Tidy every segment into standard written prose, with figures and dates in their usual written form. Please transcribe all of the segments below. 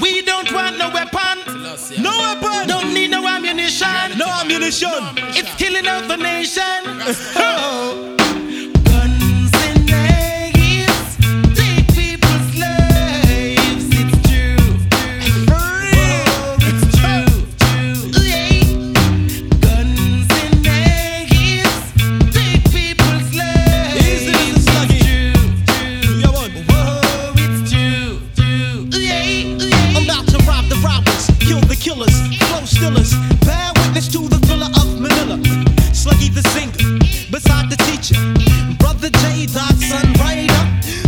We don't want no weapon. No weapon. Don't need no ammunition. No ammunition. It's killing of the nation. Oh. Guns and knives take people's lives. It's true. For real. It's true. Yeah. Guns and knives take people's lives. Easy, Mr. Sluggy. Yeah, man. Whoa, it's true. Yeah. I'm about to rob the robbers, kill the killers, flow stillers. Bear witness to the thriller of Manila. Sluggy the singer, beside the teacher. Brother J. Dot, son, right up.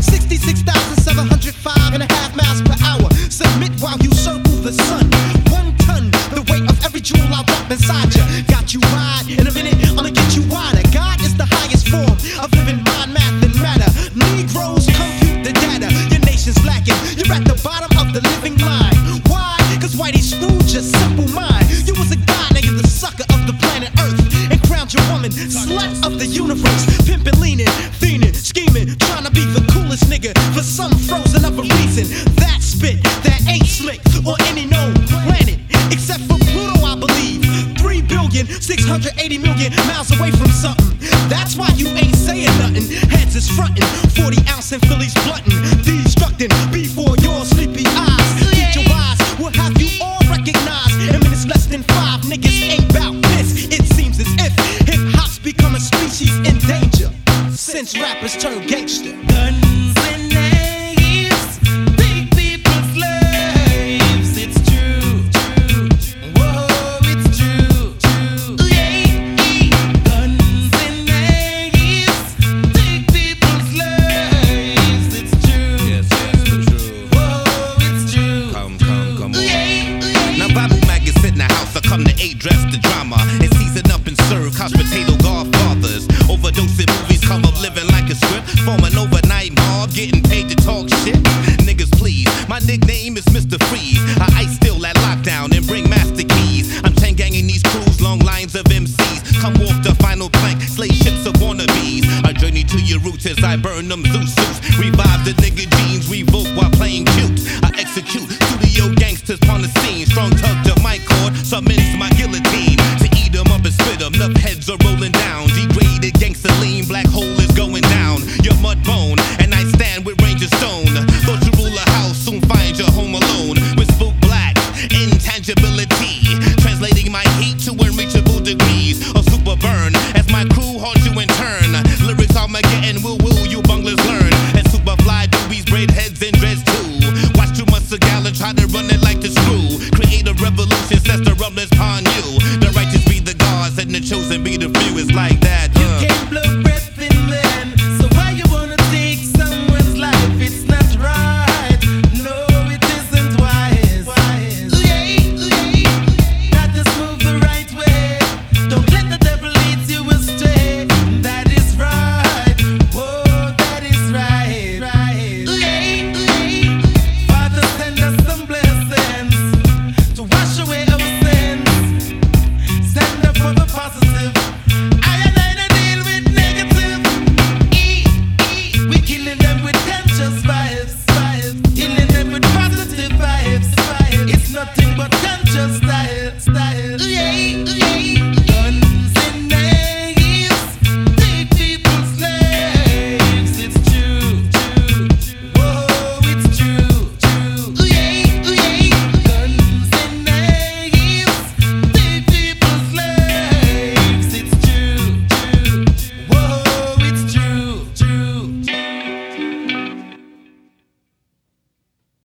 66,705.5 miles per hour. Submit while you circle the sun. 1 ton, the weight of every jewel I'll drop inside ya. Got you wide, in a minute, I'ma get you wider. God is the highest form of living mind, math, and matter. Negroes compute the data. Your nation's lacking. You're at the bottom of the living line. Why? Cause Whitey screwed your simple mind. You was a god, now you're the sucker of the planet Earth. And crowned your woman, slut of the universe. Pimpin', leaning, fiending, scheming, trying to be the coolest nigga for some frozen of a reason. That spit, that ain't slick, or any known planet, except for Pluto, I believe. 3,680,000,000 miles away from something. That's why you ain't saying nothing. Heads is frontin', 40 ounce and Phillies bluntin', destructing before your sleepy eyes. Teach your eyes will have you all recognize. In minutes less than 5, niggas ain't bout this. It seems as if hip hop's become a species in danger since rappers turned gangster. Guns and knives take people's lives. It's true. Whoa, it's true. Yeah. Guns and knives take people's lives. It's true. Yes, that's the truth. Whoa, it's true. Come on. Yeah. Now Bible Mag is in the house, I come to address the drama. And season up and serve couch potato godfathers. Overdosing movies come up living like a script. Forming overnight mob, getting paid to talk shit. Niggas please, my nickname is Mr. Freeze. I ice still at lockdown and bring master keys. I'm chain ganging these crews, long lines of MCs. Come off the final plank, slay ships of wannabes. I journey to your roots as I burn them Zeus suits. Revive the nigga genes, revoke while playing cute. I execute studio gangsters on the scene. Strong tug to my cord, summons my guillotine. To eat them up and spit them, enough heads are rolling down. Degraded gangster lean, black hole is going down. Your mud bone, and I stand with Ranger Stone. Thought you rule a house, soon find your home alone. With spook black, intangibility. Translating my heat to unreachable degrees. A super burn, as my crew haunt you in turn. Lyrics Armageddon, will you bunglers learn. And super fly doobies, braid heads and dreads too. Watch too much Sagala try to run it like the screw.